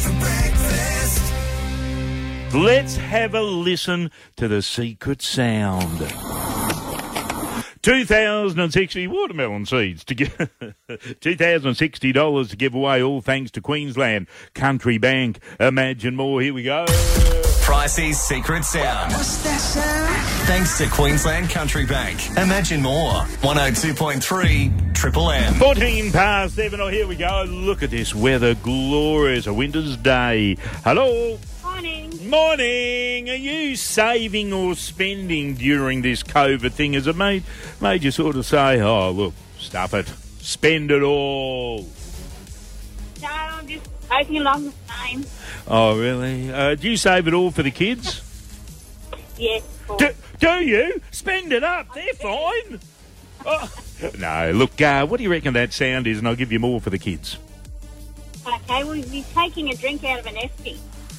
for breakfast. Let's have a listen to the secret sound. 2,060 watermelon seeds to give $2,060 to give away, all thanks to Queensland Country Bank. Imagine more. Here we go. Pricey's Secret Sound. What's that sound? Thanks to Queensland Country Bank. Imagine more. 102.3 Triple M. 14 past 7. Oh, here we go. Look at this weather. Glorious. A winter's day. Hello. Morning. Are you saving or spending during this COVID thing? Has it made you sort of say, oh, look, stuff it, spend it all? No, I'm just taking along the same. Oh, really? Do you save it all for the kids? Yes. Do you? Spend it up. They're fine. Oh. No, look, what do you reckon that sound is? And I'll give you more for the kids. Okay, we'll be taking a drink out of an esky.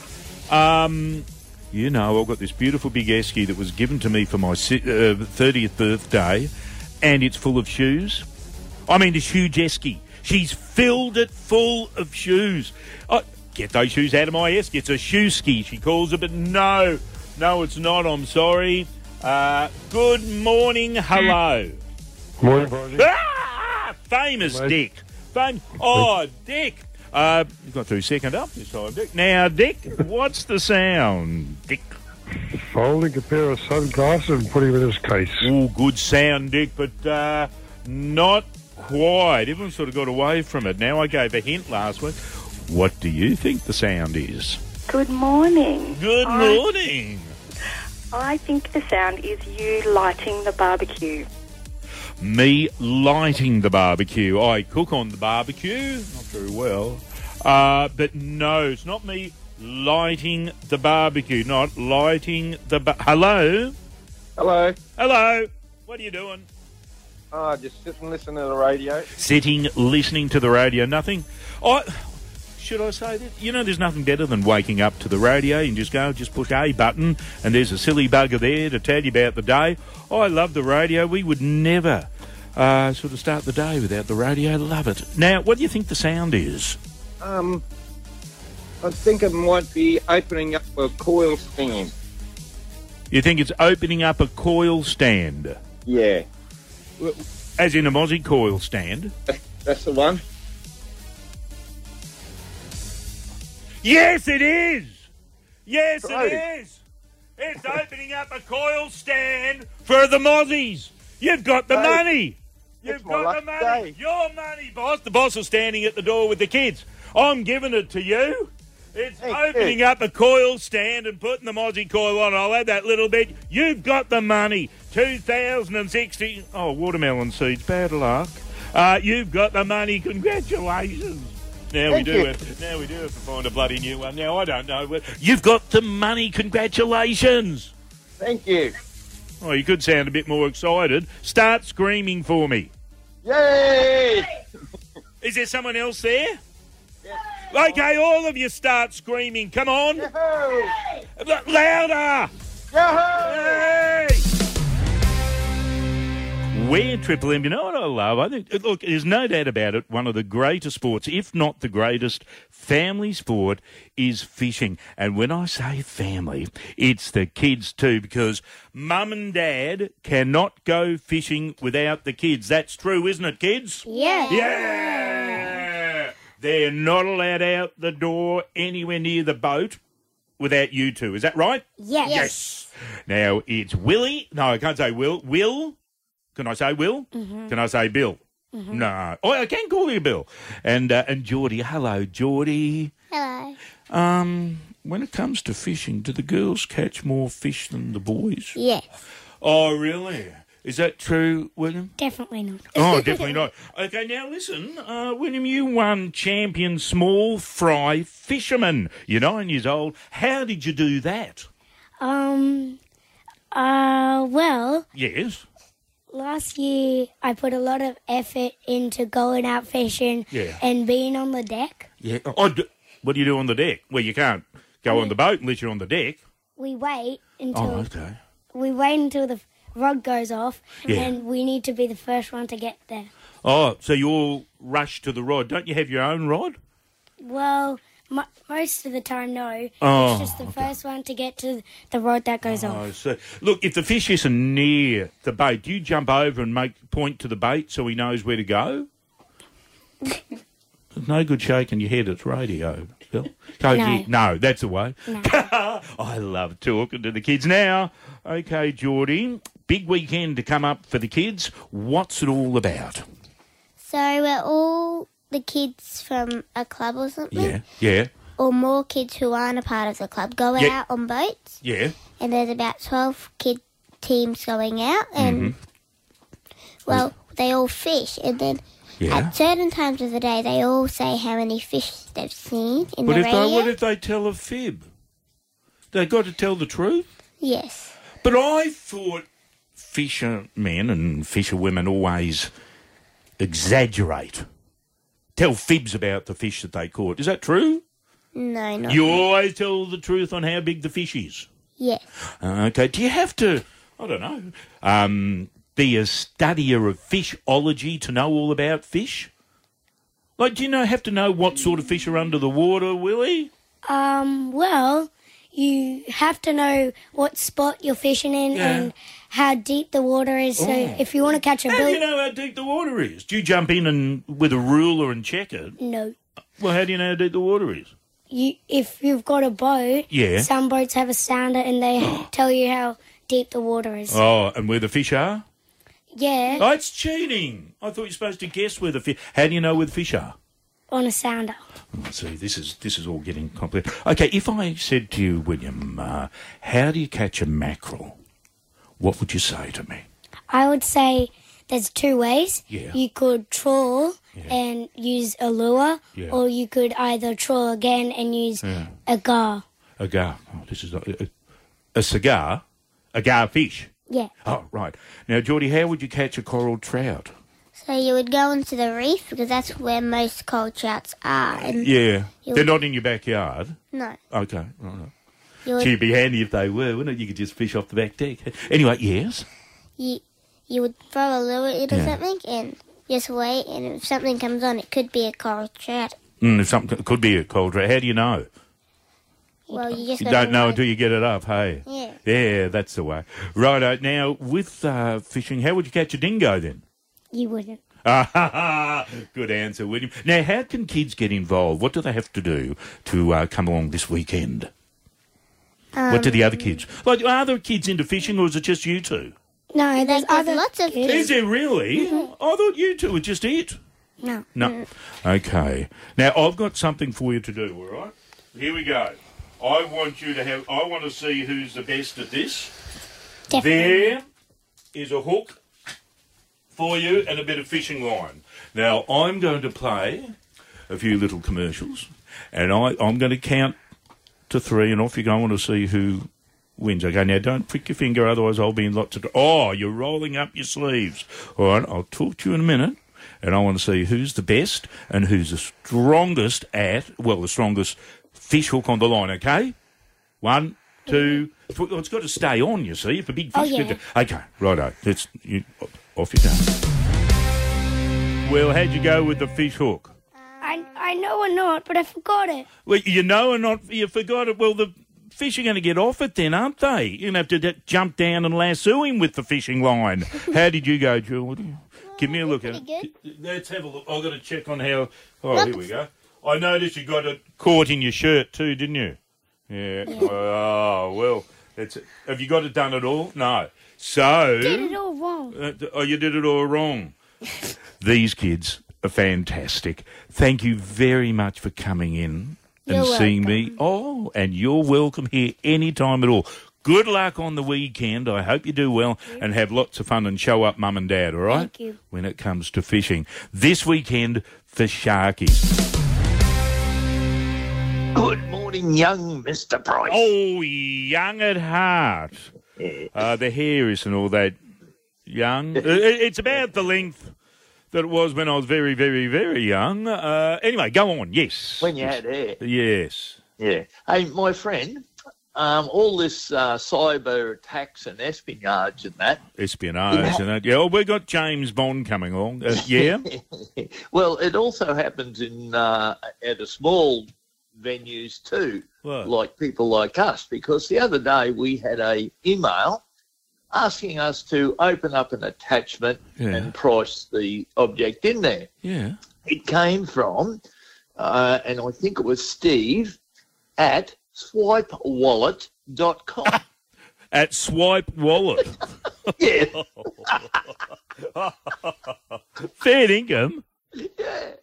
You know, I've got this beautiful big esky that was given to me for my 30th birthday, and it's full of shoes. I mean, this huge esky. She's filled it full of shoes. Oh, get those shoes out of my esky. It's a shoe ski, she calls it, but no, it's not. I'm sorry. Good morning. Hello. Morning, Barney. Famous Mate. Dick. Oh, Dick. You got through second up this time, Dick. Now, Dick, what's the sound, Dick? Folding a pair of sunglasses and putting them in his case. Oh, good sound, Dick, but not quite. Everyone sort of got away from it. Now, I gave a hint last week. What do you think the sound is? Good morning. Good morning. I think the sound is you lighting the barbecue. Me lighting the barbecue. I cook on the barbecue, not very well. But no, it's not me lighting the barbecue, not lighting the Hello? Hello. Hello. What are you doing? Just sit and listen to the radio. Sitting, listening to the radio, nothing. Should I say that? You know, there's nothing better than waking up to the radio and just push a button and there's a silly bugger there to tell you about the day. I love the radio. We would never sort of start the day without the radio. Love it. Now, what do you think the sound is? I think it might be opening up a coil stand. You think it's opening up a coil stand? Yeah. As in a Mozzie coil stand? That's the one. Yes, it is! Yes, Right. it is! It's opening up a coil stand for the Mozzies. You've got the money. You've It's my got the lucky money. day. Your money, boss. The boss is standing at the door with the kids. I'm giving it to you. It's Thank opening you. up a coil stand and putting the Mozzie coil on. I'll add that little bit. You've got the money. 2,060. Oh, watermelon seeds. Bad luck. You've got the money. Congratulations. Now Thank we do you. it. Now we do have to find a bloody new one. Now, I don't know. You've got the money. Congratulations. Thank you. Oh, you could sound a bit more excited. Start screaming for me. Yay! Is there someone else there? Okay, all of you start screaming. Come on. Yahoo! Louder. Yahoo! Hey! We're Triple M. You know what I love? I think, look, there's no doubt about it, one of the greatest sports, if not the greatest family sport, is fishing. And when I say family, it's the kids too, because mum and dad cannot go fishing without the kids. That's true, isn't it, kids? Yeah. Yeah! They're not allowed out the door anywhere near the boat without you two. Is that right? Yes. Now, it's Willie. No, I can't say Will. Will? Can I say Will? Mm-hmm. Can I say Bill? Mm-hmm. No. Oh, I can call you Bill. And Geordie. Hello, Geordie. Hello. When it comes to fishing, do the girls catch more fish than the boys? Yes. Oh, really? Is that true, William? Definitely not. Oh, definitely not. Okay, now listen, William, you won champion small fry fisherman. You're 9 years old. How did you do that? Well, Yes. last year I put a lot of effort into going out fishing Yeah. and being on the deck. Yeah. Oh, what do you do on the deck? Well, you can't go on the boat unless you're on the deck. We wait Oh, until okay. the rod goes off, Yeah. and we need to be the first one to get there. Oh, so you all rush to the rod. Don't you have your own rod? Well, Most of the time, no. Oh, It's just the first one to get to the rod that goes off. Oh, so, look, if the fish isn't near the bait, do you jump over and point to the bait so he knows where to go? There's no good shaking your head. It's radio, Bill. No, that's the way. No. I love talking to the kids. Now, okay, Geordie, big weekend to come up for the kids. What's it all about? So we're all the kids from a club or something? Yeah. Or more kids who aren't a part of the club go out on boats. Yeah. And there's about 12 kid teams going out. And, well, they all fish. And then at certain times of the day, they all say how many fish they've seen in the radio. What if they tell a fib? They got to tell the truth? Yes. But I thought fishermen and fisherwomen always exaggerate. Tell fibs about the fish that they caught. Is that true? No, not You always tell the truth on how big the fish is. Yes. Okay. Do you have to, I don't know, be a studier of fishology to know all about fish? Like, do you have to know what sort of fish are under the water, Willie? Well, you have to know what spot you're fishing in and how deep the water is. So if you want to catch a How do bill... you know how deep the water is? Do you jump in with a ruler and check it? No. Well, how do you know how deep the water is? If you've got a boat, Yeah. some boats have a sounder and they tell you how deep the water is. Oh, and where the fish are? Yeah, Oh, it's cheating. I thought you were supposed to guess where the fish... How do you know where the fish are? on a sounder. See, this is all getting complicated. Okay, if I said to you, William, how do you catch a mackerel? What would you say to me? I would say there's two ways. Yeah. You could trawl and use a lure, or you could either trawl again and use a gar. A gar. Oh, this is a cigar? A gar fish? Yeah. Oh, right. Now, Geordie, how would you catch a coral trout? So you would go into the reef because that's where most coral trouts are. And Yeah. They're not in your backyard? No. Okay. Right. You would, Gee, it'd be handy if they were, wouldn't it? You could just fish off the back deck. Anyway, yes? you would throw a lure at it or something and just wait, and if something comes on, it could be a coral trout. If something it could be a coral trout. How do you know? Well, you just You gotta don't know wait. until you get it up, hey? Yeah. Yeah, that's the way. Righto. Now, with fishing, how would you catch a dingo then? You wouldn't. Good answer, William. Now, how can kids get involved? What do they have to do to come along this weekend? What do the other kids? Like, are there kids into fishing, or is it just you two? No, there's lots of Is there really? I thought you two were just it. No. No. Okay. Now, I've got something for you to do, all right? Here we go. I want to see who's the best at this. Definitely. There is a hook for you and a bit of fishing line. Now, I'm going to play a few little commercials, and I'm going to count to 3, and off you go. I want to see who wins. Okay, now don't prick your finger, otherwise I'll be in lots of... Oh, you're rolling up your sleeves. All right, I'll talk to you in a minute, and I want to see who's the best and who's the strongest the strongest fish hook on the line, okay? 1, 2... Well, it's got to stay on, you see. If a big fish... Okay, righto. Off you go. Well, how'd you go with the fish hook? I know or not, but I forgot it. Well, you know or not, you forgot it. Well, the fish are going to get off it then, aren't they? You're going to have to jump down and lasso him with the fishing line. How did you go, Geordie? Give me a look at it. Let's have a look. I've got to check on how... Oh, here we go. I noticed you got it caught in your shirt too, didn't you? Yeah. Oh, well. Have you got it done at all? No. So... Did it all wrong. You did it all wrong. These kids are fantastic. Thank you very much for coming in and seeing me. Oh, and you're welcome here any time at all. Good luck on the weekend. I hope you do well and have lots of fun and show up Mum and Dad, all right? Thank you. When it comes to fishing. This weekend for Sharkies. Good morning, young Mr. Price. Oh, young at heart. The hair isn't all that young. It's about the length that it was when I was very, very, very young. Anyway, go on. Yes. When you had hair. Yes. Yeah. Hey, my friend, all this cyber attacks and espionage and that. Espionage and that. Yeah, well, we've got James Bond coming along. Yeah? Well, it also happens in at a small venues too, What? like people like us, because the other day we had a email asking us to open up an attachment and price the object in there. Yeah. It came from, and I think it was Steve, at swipewallet.com. At Swipe Wallet. Yeah. Fair income. Yeah.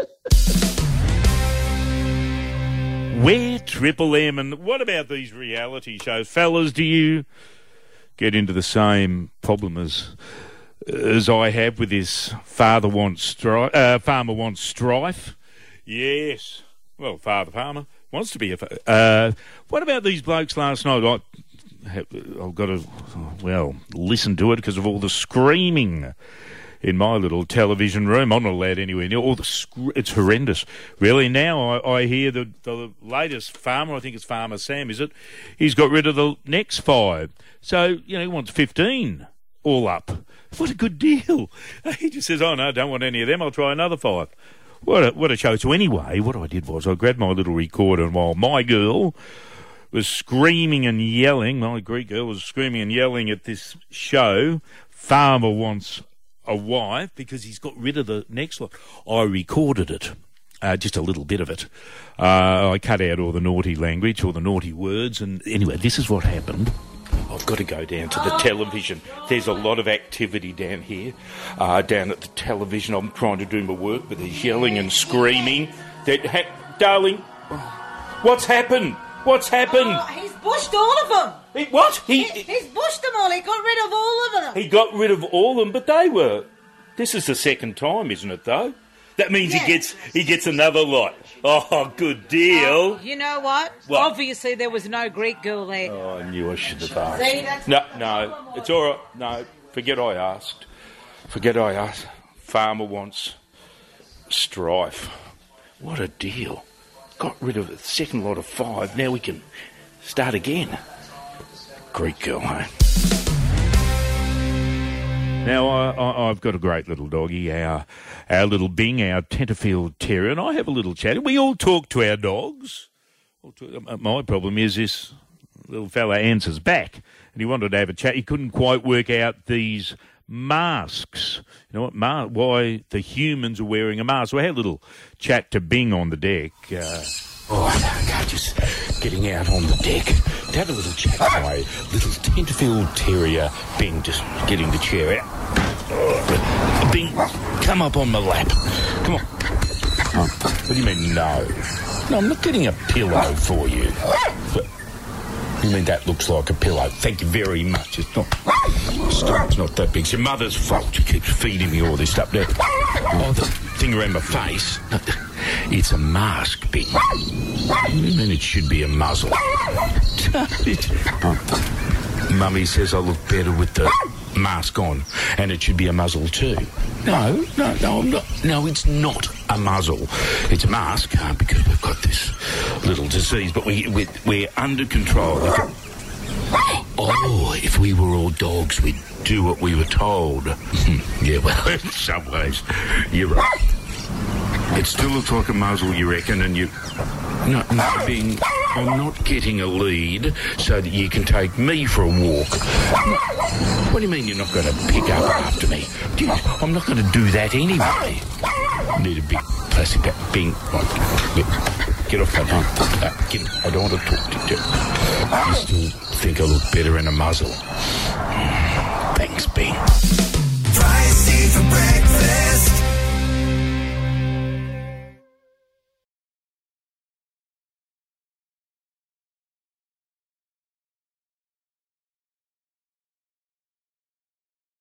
Where Triple M, and what about these reality shows? Fellas, do you get into the same problem as I have with this Farmer Wants Strife? Yes. Well, Father Palmer wants to be a... what about these blokes last night? I've got to, listen to it because of all the screaming in my little television room. I'm not allowed anywhere near all the it's horrendous. Really, now I hear the latest farmer, I think it's Farmer Sam, is it? He's got rid of the next 5. So, he wants 15 all up. What a good deal. He just says, oh, no, I don't want any of them. I'll try another 5. What a show. So anyway, what I did was I grabbed my little recorder, and while my girl was screaming and yelling, my Greek girl was screaming and yelling at this show, Farmer Wants a Wife, because he's got rid of the next one, I recorded it, just a little bit of it. I cut out all the naughty language, all the naughty words, and anyway, this is what happened. I've got to go down to the television. There's a lot of activity down here, down at the television. I'm trying to do my work, but there's yelling and screaming. Darling, what's happened? What's happened? Oh, he's bushed all of them. What? He's bushed them all. He got rid of all of them. He got rid of all of them, but they were... This is the second time, isn't it, though? That means he gets another lot. Oh, good deal. You know what? Obviously, there was no Greek girl there. Oh, I knew I should have asked. See, that's No, it's all right. No, forget I asked. Farmer Wants Strife. What a deal. Got rid of the second lot of 5. Now we can start again. Greek girl, hey? Now, I've got a great little doggy, our little Bing, our Tenterfield Terrier, and I have a little chat. We all talk to our dogs. My problem is this little fella answers back, and he wanted to have a chat. He couldn't quite work out these masks. You know what? Why the humans are wearing a mask. So I had a little chat to Bing on the deck. Just getting out on the deck to have a little chat with my little Tenterfield Terrier, Bing, just getting the chair out. Bing, come up on my lap. Come on. What do you mean, no? No, I'm not getting a pillow for you. You mean that looks like a pillow? Thank you very much. It's not that big. It's your mother's fault. She keeps feeding me all this stuff. There. Oh, the thing around my face. It's a mask, Bing. What do you mean it should be a muzzle? Mummy says I look better with the mask on, and it should be a muzzle too. No, I'm not. No, it's not a muzzle. It's a mask because we've got this little disease, but we're under control. Oh, if we were all dogs, we'd do what we were told. Yeah, well, in some ways, you're right. It still looks like a muzzle, you reckon, and you... No, Bing, I'm not getting a lead so that you can take me for a walk. What do you mean you're not going to pick up after me? I'm not going to do that anyway. I need a big plastic bag. Bing, get off my phone. I don't want to talk to you. You still think I look better in a muzzle? Thanks, Bing. Pricey for breakfast.